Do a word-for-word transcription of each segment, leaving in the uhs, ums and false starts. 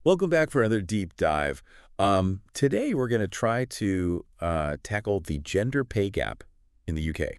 Welcome back for another deep dive. Um, today we're going to try to uh, tackle the gender pay gap in the U K.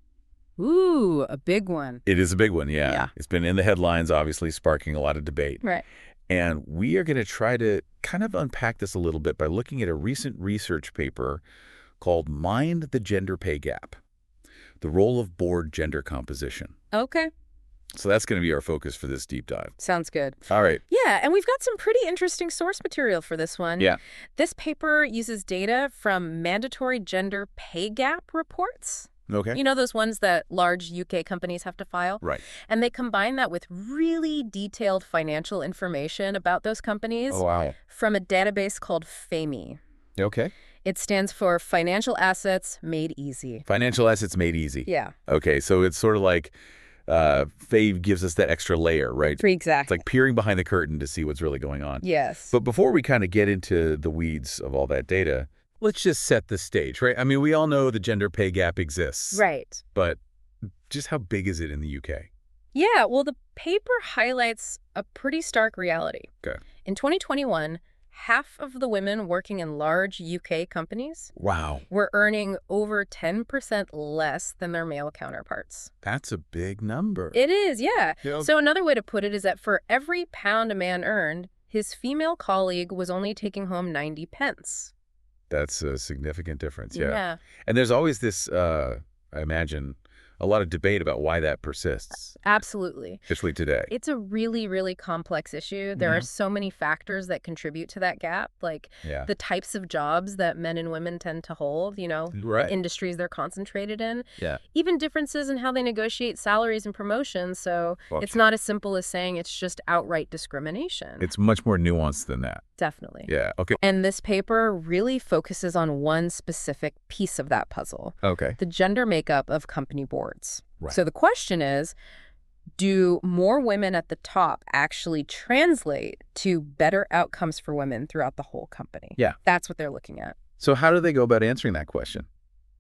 Ooh, a big one. It is a big one, yeah. Yeah. It's been in the headlines, obviously, sparking a lot of debate. Right. And we are going to try to kind of unpack this a little bit by looking at a recent research paper called Mind the Gender Pay Gap, the role of board gender composition. Okay. So that's going to be our focus for this deep dive. Sounds good. All right. Yeah, and we've got some pretty interesting source material for this one. Yeah. This paper uses data from mandatory gender pay gap reports. Okay. You know, those ones that large U K companies have to file? Right. And they combine that with really detailed financial information about those companies Oh, wow. from a database called FAME. Okay. It stands for Financial Assets Made Easy. Financial assets made easy. Yeah. Okay, so it's sort of like uh, Fave gives us that extra layer, right? Exactly. It's like peering behind the curtain to see what's really going on. Yes. But before we kind of get into the weeds of all that data, let's just set the stage, right? I mean, we all know the gender pay gap exists. Right. But just how big is it in the U K? Yeah, well, the paper highlights a pretty stark reality. Okay. In twenty twenty-one, half of the women working in large U K companies Wow. were earning over ten percent less than their male counterparts. That's a big number. It is, yeah. Yeah. So another way to put it is that for every pound a man earned, his female colleague was only taking home ninety pence. That's a significant difference, yeah. Yeah. And there's always this, uh, I imagine, a lot of debate about why that persists, Absolutely. especially today. It's a really, really complex issue. There Mhm. are so many factors that contribute to that gap, like Yeah. the types of jobs that men and women tend to hold, you know, Right. industries they're concentrated in, Yeah. even differences in how they negotiate salaries and promotions. So Well, it's not as simple as saying it's just outright discrimination. It's much more nuanced than that. Definitely. Yeah. Okay. And this paper really focuses on one specific piece of that puzzle, Okay. the gender makeup of company boards. Right. So the question is, do more women at the top actually translate to better outcomes for women throughout the whole company? Yeah. That's what they're looking at. So how do they go about answering that question?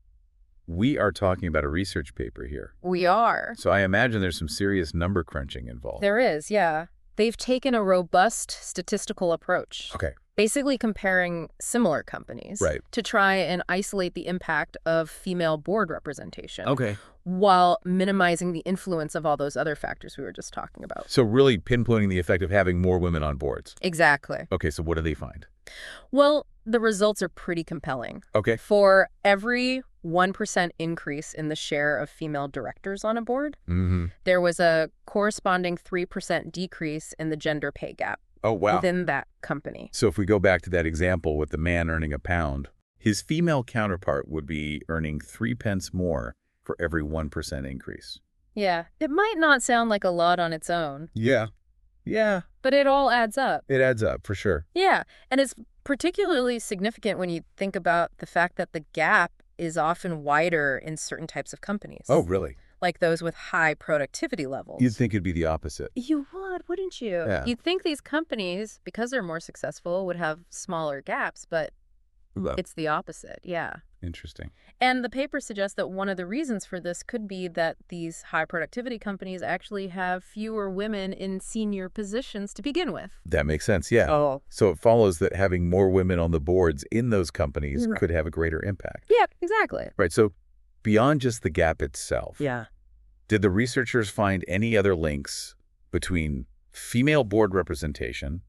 We are talking about a research paper here. We are. So I imagine there's some serious number crunching involved. There is, yeah. They've taken a robust statistical approach, Okay. basically comparing similar companies Right. to try and isolate the impact of female board representation Okay. while minimizing the influence of all those other factors we were just talking about. So really pinpointing the effect of having more women on boards. Exactly. Okay. So what do they find? Well, the results are pretty compelling. Okay. For every one percent increase in the share of female directors on a board, Mm-hmm. there was a corresponding three percent decrease in the gender pay gap Oh, wow. within that company. So if we go back to that example with the man earning a pound, his female counterpart would be earning three pence more for every one percent increase. Yeah, it might not sound like a lot on its own, Yeah. Yeah. but it all adds up. It adds up for sure. Yeah, and it's particularly significant when you think about the fact that the gap is often wider in certain types of companies. Oh, really? Like those with high productivity levels. You'd think it'd be the opposite. You would, wouldn't you? Yeah. You'd think these companies, because they're more successful, would have smaller gaps, but it's the opposite, yeah. Interesting. And the paper suggests that one of the reasons for this could be that these high productivity companies actually have fewer women in senior positions to begin with. That makes sense, yeah. Oh. So it follows that having more women on the boards in those companies Right. could have a greater impact. Yeah, exactly. Right, so beyond just the gap itself, Yeah. did the researchers find any other links between female board representation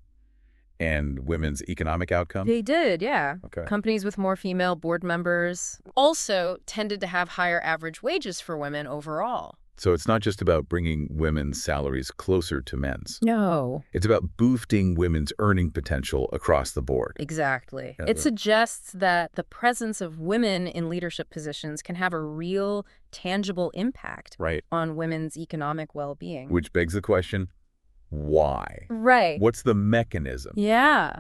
and women's economic outcome? They did, yeah. Okay. Companies with more female board members also tended to have higher average wages for women overall. So it's not just about bringing women's salaries closer to men's. No. It's about boosting women's earning potential across the board. Exactly. Yeah, It the- suggests that the presence of women in leadership positions can have a real, tangible impact Right. on women's economic well-being. Which begs the question, why? Right. What's the mechanism? Yeah.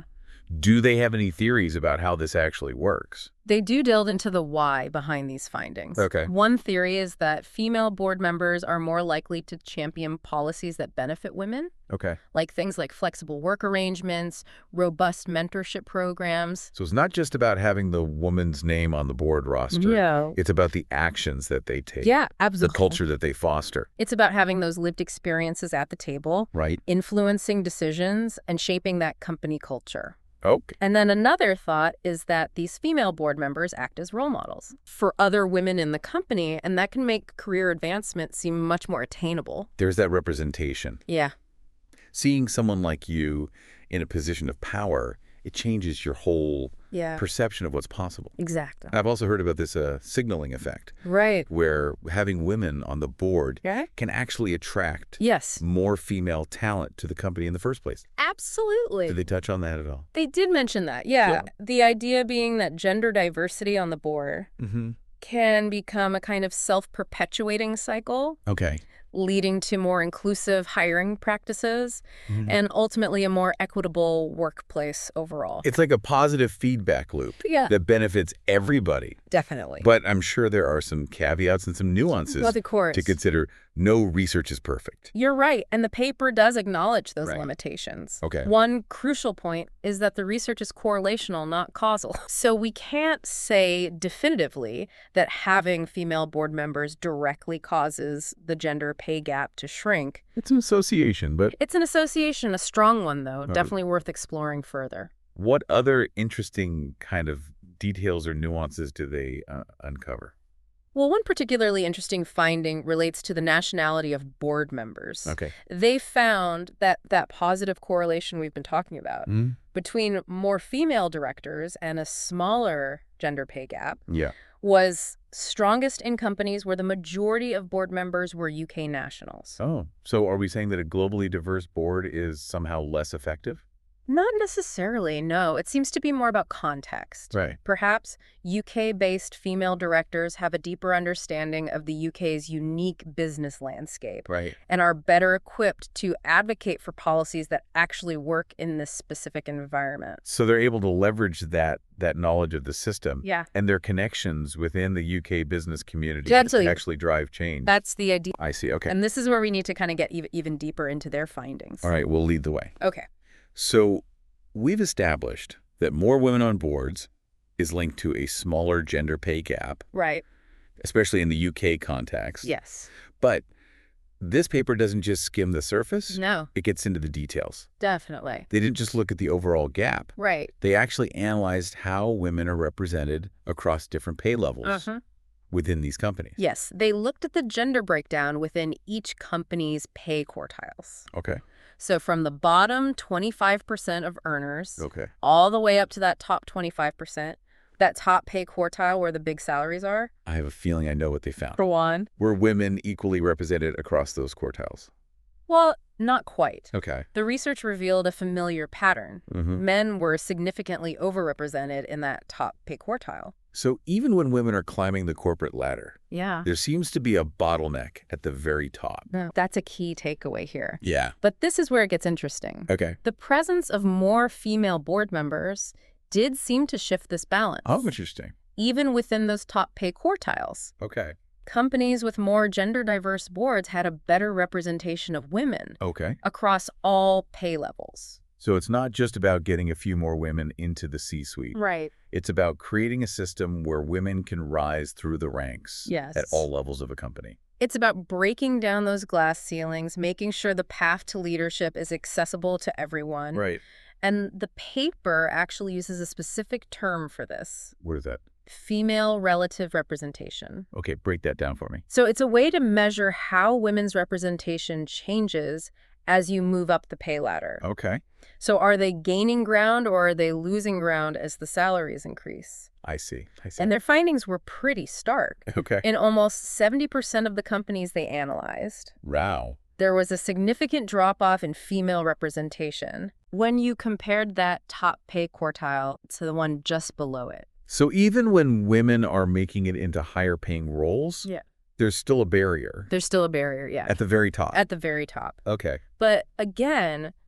Do they have any theories about how this actually works? They do delve into the why behind these findings. Okay. One theory is that female board members are more likely to champion policies that benefit women, Okay. like things like flexible work arrangements, robust mentorship programs. So it's not just about having the woman's name on the board roster. Yeah. It's about the actions that they take. Yeah, The absolutely. culture that they foster. It's about having those lived experiences at the table, Right. influencing decisions, and shaping that company culture. Okay. And then another thought is that these female board members act as role models for other women in the company, and that can make career advancement seem much more attainable. There's that representation. Yeah. Seeing someone like you in a position of power, it changes your whole Yeah. perception of what's possible. Exactly. I've also heard about this uh, signaling effect, Right. where having women on the board Yeah. can actually attract Yes. more female talent to the company in the first place. Absolutely. Did they touch on that at all? They did mention that. Yeah. Sure. The idea being that gender diversity on the board Mm-hmm. can become a kind of self-perpetuating cycle, Okay. leading to more inclusive hiring practices Mhm. and ultimately a more equitable workplace overall. It's like a positive feedback loop Yeah, that benefits everybody. definitely. But I'm sure there are some caveats and some nuances Well, of course. to consider. No research is perfect. You're right, and the paper does acknowledge those Right. limitations. Okay. One crucial point is that the research is correlational, not causal. So we can't say definitively that having female board members directly causes the gender pay gap to shrink. It's an association, but It's an association, a strong one, though, right. definitely worth exploring further. What other interesting kind of details or nuances do they uh, uncover? Well, one particularly interesting finding relates to the nationality of board members. Okay. They found that that positive correlation we've been talking about Mm, between more female directors and a smaller gender pay gap yeah. was strongest in companies where the majority of board members were U K nationals. Oh, so are we saying that a globally diverse board is somehow less effective? Not necessarily, no. It seems to be more about context. Right. Perhaps U K-based female directors have a deeper understanding of the U K's unique business landscape Right. and are better equipped to advocate for policies that actually work in this specific environment. So they're able to leverage that that knowledge of the system Yeah, and their connections within the U K business community Yeah, to absolutely. actually drive change. that's the idea. I see. Okay. And this is where we need to kind of get even, even deeper into their findings. All right, we'll lead the way. Okay. So we've established that more women on boards is linked to a smaller gender pay gap, Right. especially in the U K context. Yes. But this paper doesn't just skim the surface. No, It gets into the details. definitely. They didn't just look at the overall gap. Right. They actually analyzed how women are represented across different pay levels Uh-huh. within these companies. Yes, they looked at the gender breakdown within each company's pay quartiles. Okay. So from the bottom twenty-five percent of earners Okay. all the way up to that top twenty-five percent, that top pay quartile where the big salaries are. I have a feeling I know what they found. For one. Were women equally represented across those quartiles? Well, not quite. Okay. The research revealed a familiar pattern. Mm-hmm. Men were significantly overrepresented in that top pay quartile. So even when women are climbing the corporate ladder, Yeah. there seems to be a bottleneck at the very top. No, that's a key takeaway here. Yeah. But this is where it gets interesting. Okay. The presence of more female board members did seem to shift this balance, Oh, interesting. even within those top pay quartiles. Okay. Companies with more gender diverse boards had a better representation of women Okay. across all pay levels. So it's not just about getting a few more women into the C-suite. Right. It's about creating a system where women can rise through the ranks Yes. at all levels of a company. It's about breaking down those glass ceilings, making sure the path to leadership is accessible to everyone. Right. And the paper actually uses a specific term for this: What is that? female relative representation. Okay, break that down for me. So it's a way to measure how women's representation changes as you move up the pay ladder. Okay. So are they gaining ground or are they losing ground as the salaries increase? I see. I see. And their findings were pretty stark. Okay. In almost seventy percent of the companies they analyzed, Wow. there was a significant drop-off in female representation when you compared that top pay quartile to the one just below it. So even when women are making it into higher paying roles, Yeah. there's still a barrier There's still a barrier, yeah, at the very top. at the very top. Okay. But again,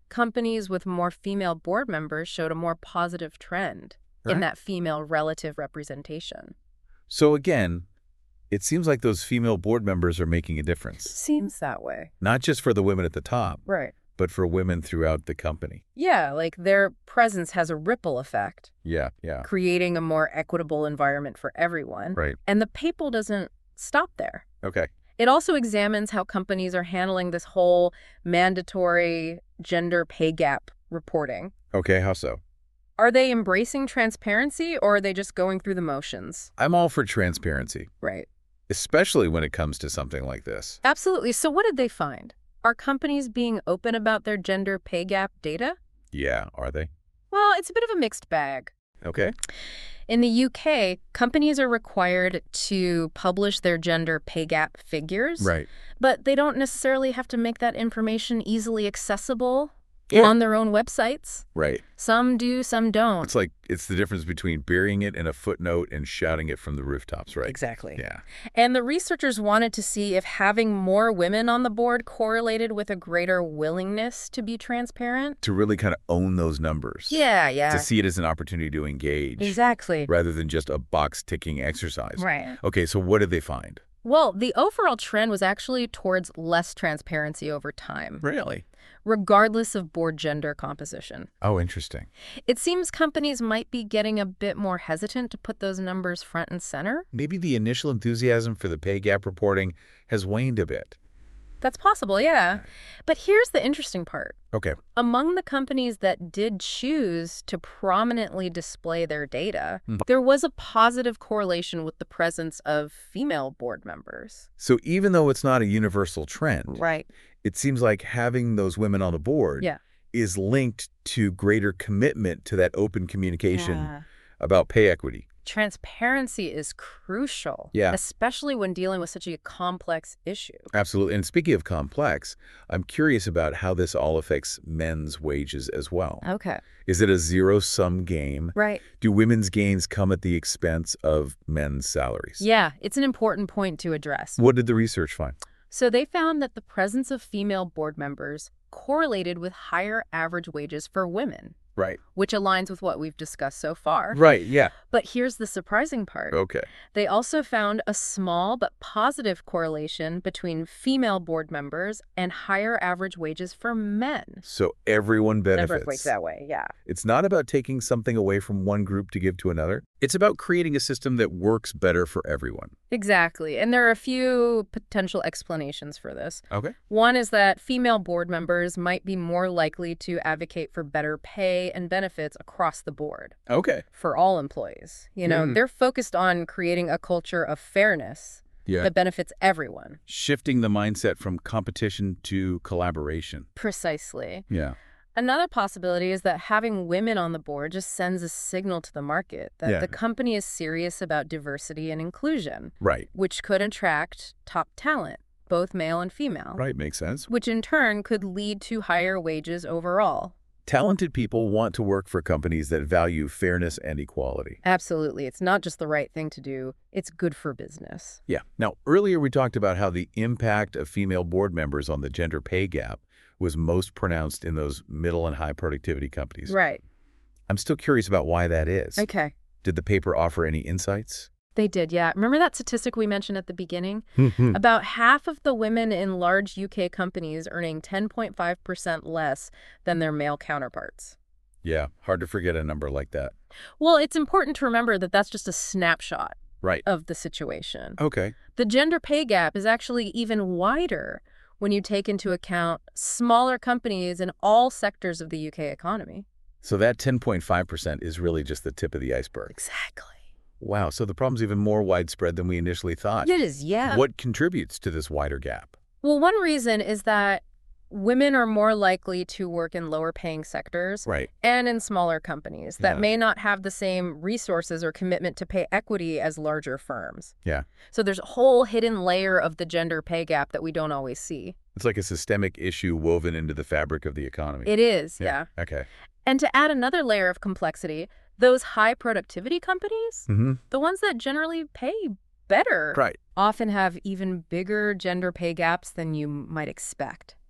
companies with more female board members showed a more positive trend in Right. that female relative representation. So again, it seems like those female board members are making a difference, Seems that way. not just for the women at the top, Right. but for women throughout the company. Yeah, like their presence has a ripple effect, Yeah, yeah, creating a more equitable environment for everyone. right. And the paper doesn't stop there. Okay. It also examines how companies are handling this whole mandatory gender pay gap reporting. Okay, how so? Are they embracing transparency or are they just going through the motions? I'm all for transparency, Right. especially when it comes to something like this. Absolutely. So what did they find? Are companies being open about their gender pay gap data? Yeah, are they? Well, it's a bit of a mixed bag. Okay. In the U K, companies are required to publish their gender pay gap figures, Right. but they don't necessarily have to make that information easily accessible Yeah. on their own websites. Right. Some do, some don't. It's like, it's the difference between burying it in a footnote and shouting it from the rooftops, right? Exactly. Yeah. And the researchers wanted to see if having more women on the board correlated with a greater willingness to be transparent. To really kind of own those numbers. Yeah, yeah. To see it as an opportunity to engage. Exactly. Rather than just a box-ticking exercise. Right. Okay, so what did they find? Well, the overall trend was actually towards less transparency over time, Really? regardless of board gender composition. Oh, interesting. It seems companies might be getting a bit more hesitant to put those numbers front and center. Maybe the initial enthusiasm for the pay gap reporting has waned a bit. That's possible, yeah. But here's the interesting part. Okay. Among the companies that did choose to prominently display their data, Mhm. there was a positive correlation with the presence of female board members. So even though it's not a universal trend, Right. it seems like having those women on the board Yeah. is linked to greater commitment to that open communication Yeah. about pay equity. Transparency is crucial, Yeah. especially when dealing with such a complex issue. Absolutely. And speaking of complex, I'm curious about how this all affects men's wages as well. Okay. Is it a zero-sum game? Right. Do women's gains come at the expense of men's salaries? Yeah, it's an important point to address. What did the research find? So they found that the presence of female board members correlated with higher average wages for women, Right. which aligns with what we've discussed so far. Right, yeah. But here's the surprising part. Okay. They also found a small but positive correlation between female board members and higher average wages for men. So everyone benefits. Never works that way, yeah. It's not about taking something away from one group to give to another. It's about creating a system that works better for everyone. Exactly. And there are a few potential explanations for this. Okay. One is that female board members might be more likely to advocate for better pay and benefits across the board Okay. for all employees. You know, Mm. they're focused on creating a culture of fairness Yeah. that benefits everyone. Shifting the mindset from competition to collaboration. Precisely. Yeah. Another possibility is that having women on the board just sends a signal to the market that Yeah. the company is serious about diversity and inclusion, Right. which could attract top talent, both male and female, Right. Makes sense. which in turn could lead to higher wages overall. Talented people want to work for companies that value fairness and equality. Absolutely. It's not just the right thing to do, it's good for business. Yeah. Now, earlier we talked about how the impact of female board members on the gender pay gap was most pronounced in those middle and high productivity companies. Right. I'm still curious about why that is. Okay. Did the paper offer any insights? They did, yeah. Remember that statistic we mentioned at the beginning? About half of the women in large U K companies earning ten point five percent less than their male counterparts. Yeah, hard to forget a number like that. Well, it's important to remember that that's just a snapshot Right. of the situation. Okay. The gender pay gap is actually even wider when you take into account smaller companies in all sectors of the U K economy. So that ten point five percent is really just the tip of the iceberg. Exactly. Wow, so the problem's even more widespread than we initially thought. It is, yeah. What contributes to this wider gap? Well, one reason is that women are more likely to work in lower paying sectors Right. and in smaller companies that Yeah. may not have the same resources or commitment to pay equity as larger firms. Yeah. So there's a whole hidden layer of the gender pay gap that we don't always see. It's like a systemic issue woven into the fabric of the economy. It is, yeah. Okay. And to add another layer of complexity, those high productivity companies, Mm-hmm. the ones that generally pay better, Right. often have even bigger gender pay gaps than you might expect.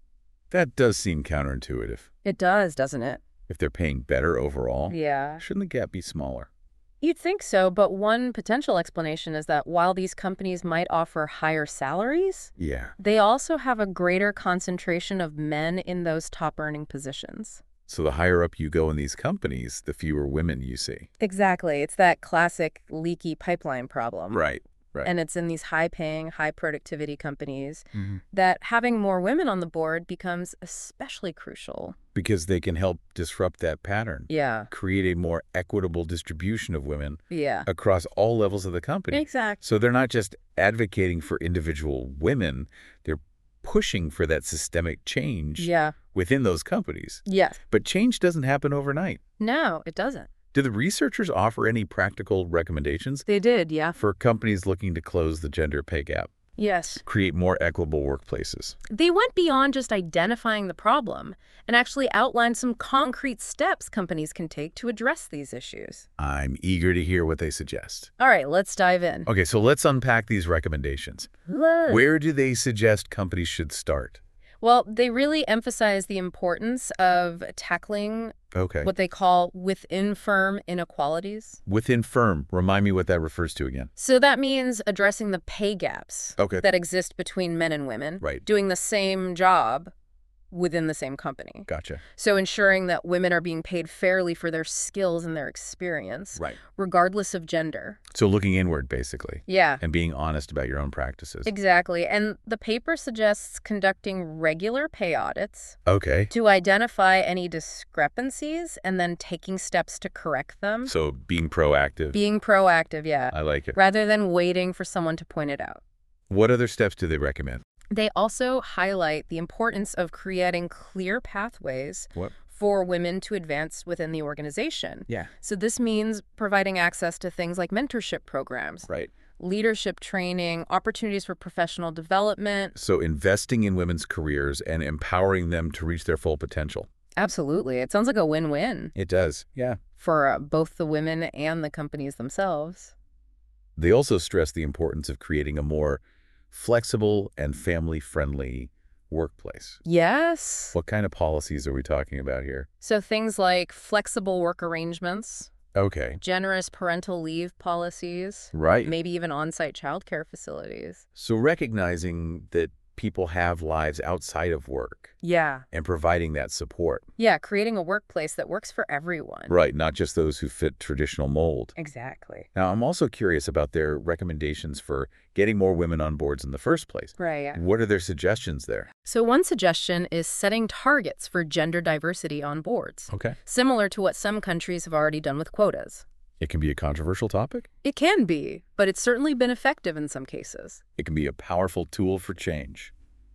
That does seem counterintuitive. It does, doesn't it? If they're paying better overall, Yeah. shouldn't the gap be smaller? You'd think so, but one potential explanation is that while these companies might offer higher salaries, Yeah. they also have a greater concentration of men in those top-earning positions. So the higher up you go in these companies, the fewer women you see. Exactly. It's that classic leaky pipeline problem. Right, right. And it's in these high-paying, high-productivity companies Mm-hmm. that having more women on the board becomes especially crucial. Because they can help disrupt that pattern. Yeah. Create a more equitable distribution of women Yeah. across all levels of the company. Exactly. So they're not just advocating for individual women, they're pushing for that systemic change Yeah. within those companies. Yes. But change doesn't happen overnight. No, it doesn't. Do the researchers offer any practical recommendations They did, yeah. for companies looking to close the gender pay gap, Yes. create more equitable workplaces? They went beyond just identifying the problem and actually outlined some concrete steps companies can take to address these issues. I'm eager to hear what they suggest. All right, let's dive in. Okay, so let's unpack these recommendations. Where do they suggest companies should start? Well, they really emphasize the importance of tackling Okay. what they call within-firm inequalities. Within firm, remind me what that refers to again. So that means addressing the pay gaps Okay. that exist between men and women, Right. doing the same job within the same company. Gotcha. So ensuring that women are being paid fairly for their skills and their experience, Right. regardless of gender. So looking inward, basically, Yeah, and being honest about your own practices. exactly. And the paper suggests conducting regular pay audits Okay. to identify any discrepancies and then taking steps to correct them. So being proactive. Being proactive, yeah, I like it. rather than waiting for someone to point it out. What other steps do they recommend? They also highlight the importance of creating clear pathways What? for women to advance within the organization. Yeah. So this means providing access to things like mentorship programs, Right. leadership training, opportunities for professional development. So investing in women's careers and empowering them to reach their full potential. Absolutely. It sounds like a win-win It does. Yeah. for uh, both the women and the companies themselves. They also stress the importance of creating a more flexible and family-friendly workplace. Yes. What kind of policies are we talking about here? So things like flexible work arrangements, Okay. generous parental leave policies, Right. maybe even on-site childcare facilities. So recognizing that people have lives outside of work Yeah. and providing that support. Yeah, creating a workplace that works for everyone. Right, not just those who fit traditional mold. Exactly. Now, I'm also curious about their recommendations for getting more women on boards in the first place. Right, yeah. What are their suggestions there? So one suggestion is setting targets for gender diversity on boards, Okay. similar to what some countries have already done with quotas. It can be a controversial topic. It can be, but it's certainly been effective in some cases. It can be a powerful tool for change.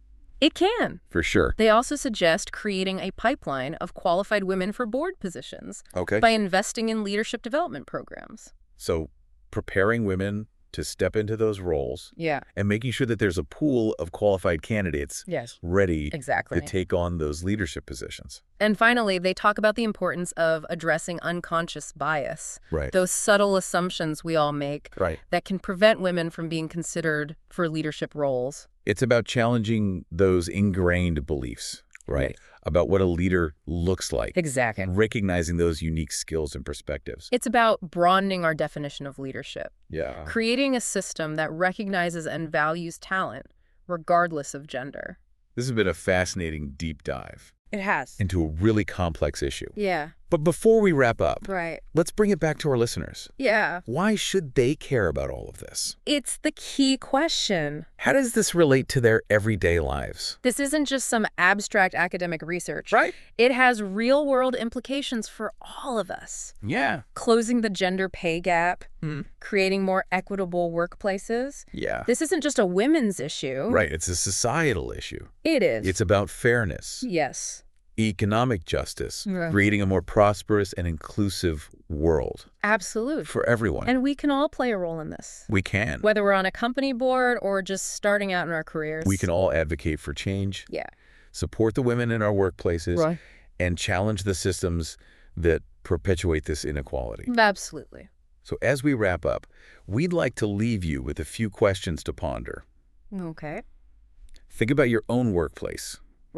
It can. For sure. They also suggest creating a pipeline of qualified women for board positions Okay. by investing in leadership development programs. So preparing women to step into those roles Yeah. and making sure that there's a pool of qualified candidates Yes. ready Exactly. to take on those leadership positions. And finally, they talk about the importance of addressing unconscious bias, Right. those subtle assumptions we all make Right. that can prevent women from being considered for leadership roles. It's about challenging those ingrained beliefs, right? Right. About what a leader looks like. Exactly. And recognizing those unique skills and perspectives. It's about broadening our definition of leadership, Yeah. creating a system that recognizes and values talent, regardless of gender. This has been a fascinating deep dive It has. into a really complex issue. Yeah, But before we wrap up, right. let's bring it back to our listeners. Yeah. Why should they care about all of this? It's the key question. How does this relate to their everyday lives? This isn't just some abstract academic research. Right? It has real-world implications for all of us. Yeah. Closing the gender pay gap, Hmm. creating more equitable workplaces. Yeah. This isn't just a women's issue. Right. It's a societal issue. It is. It's about fairness, Yes. economic justice, Yeah. creating a more prosperous and inclusive world Absolutely. for everyone. And we can all play a role in this. we can. Whether we're on a company board or just starting out in our careers. We can all advocate for change, Yeah. support the women in our workplaces, Right. and challenge the systems that perpetuate this inequality. Absolutely. So as we wrap up, we'd like to leave you with a few questions to ponder. Okay. Think about your own workplace. Right.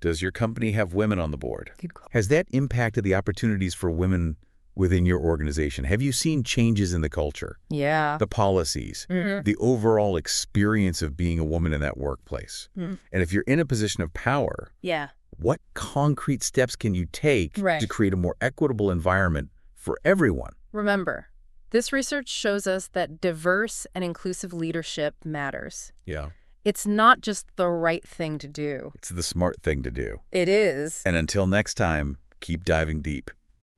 Does your company have women on the board? Good call. Has that impacted the opportunities for women within your organization? Have you seen changes in the culture, Yeah. the policies, Mhm. the overall experience of being a woman in that workplace? Mm. And if you're in a position of power, Yeah. what concrete steps can you take Right. to create a more equitable environment for everyone? Remember, this research shows us that diverse and inclusive leadership matters. Yeah. It's not just the right thing to do. It's the smart thing to do. It is. And until next time, keep diving deep.